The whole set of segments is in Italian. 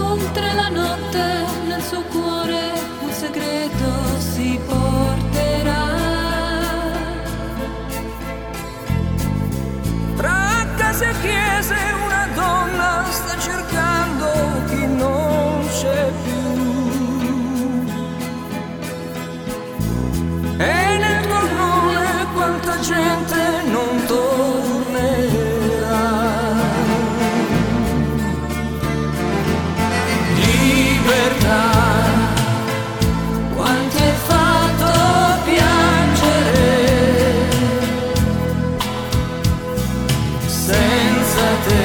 oltre la notte nel suo cuore un segreto si porterà. Tra case e chiese una donna sta cercando chi non c'è più. E nel tornone quanta gente non tornerà. Libertà, quanti hai fatto piangere, senza te,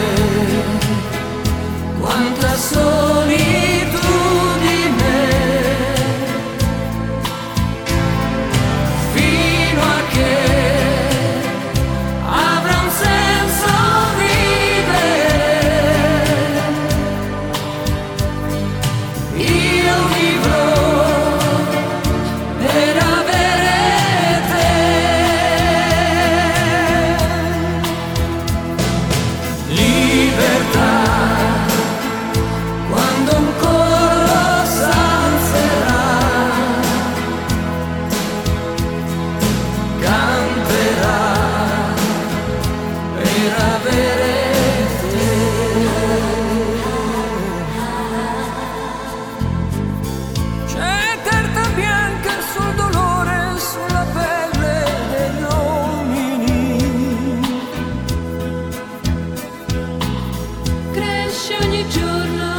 quanta solitudine, fino a che avrà un senso vivere. Io vivrò per avere te. Libertà, quando un coro s'alzerà, canterà per avere te. C'è carta bianca sul dolore, sulla pelle degli uomini. Cresce ogni giorno